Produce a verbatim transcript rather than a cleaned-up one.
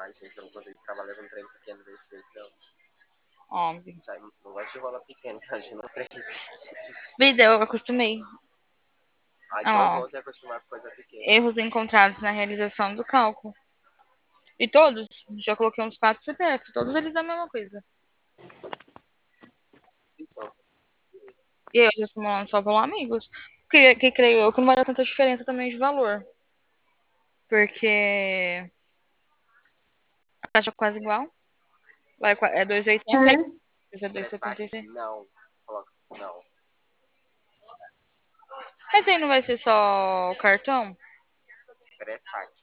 Ai, gente, eu não consigo trabalhar com trem pequeno desse jeito, não. Óbvio. Sabe, não gosto de rola pequeno, imagina um trem grande. Vida, eu acostumei. Ai, que Ó, horror ter acostumado com coisa pequena. erros encontrados na realização do cálculo. E todos, já coloquei uns quatro C P F, todos eles da mesma coisa. Então, E eu já somando só pelo amigos. Que, que creio eu que não vai dar tanta diferença também de valor. Porque a taxa é quase igual. Vai, qua- é dois e oitenta e Uhum. é dois e setenta e pré-saque, seis. não. Coloca, não. Mas aí não vai ser só o cartão? Pré-saque.